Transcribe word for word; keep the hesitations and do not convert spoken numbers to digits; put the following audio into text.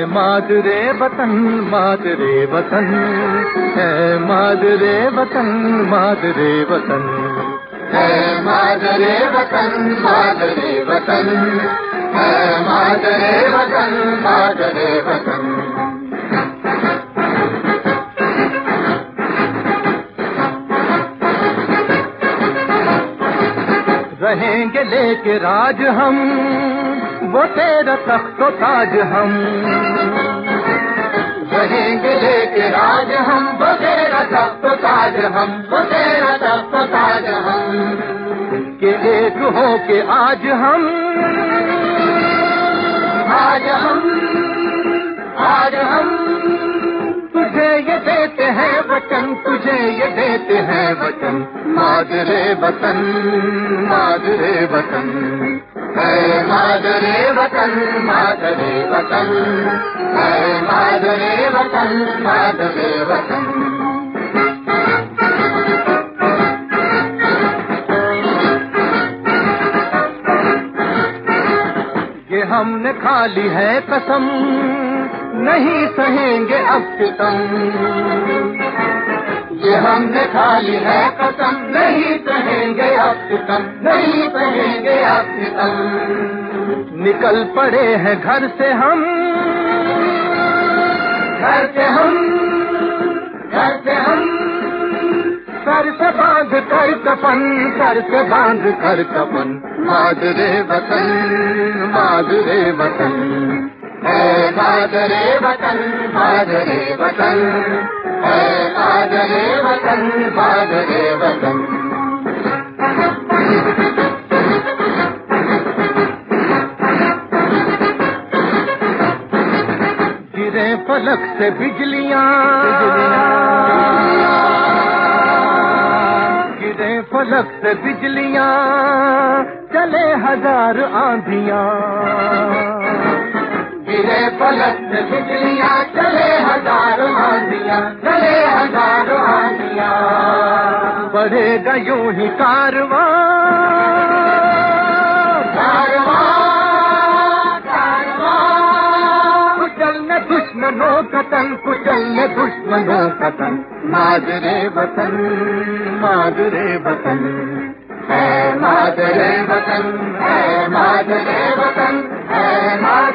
मादरे वतन मादरे वतन है मादरे वतन मादरे वतन है मादरे वतन मादरे वतन है मादरे वतन मादरे वतन। रहेंगे लेके राज हम वो तेरा तख्त ताज हम रहेंगे लेके राज हम वो तेरा तख्त ताज हम वो तेरा तख्त ताज हम के एक हो के आज हम आज हम आज हम तुझे ये देते हैं वचन तुझे ये देते हैं वचन मादरे वतन मादरे वतन है मादरे वतन मादरे वतन है मादरे वतन मादरे वतन। ये हमने खा ली है कसम नहीं सहेंगे अब सितम ये हमने खा ली है कसम नहीं सहेंगे अब सितम नहीं सहेंगे अब सितम। निकल पड़े हैं घर से हम घर से हम घर से हम सर से बांध कर कफन सर से बांध कर कफन मादरे वतन मादरे वतन है मादरे वतन मादरे वतन है मादरे वतन मादरे वतन। गिरे फलक से बिजलियां गिरे फलक से बिजलियां चले हजार आंधियां गिरे फलक से बिजलियां चले हजार आंधियां चले हजार आंधियां। बढ़ेगा यूं ही कारवां कारवां कारवां कुचलने दुश्मनों का तन कुचलने दुश्मनों का तन मादरे वतन मादरे वतन है मादरे वतन है मादरे वतन है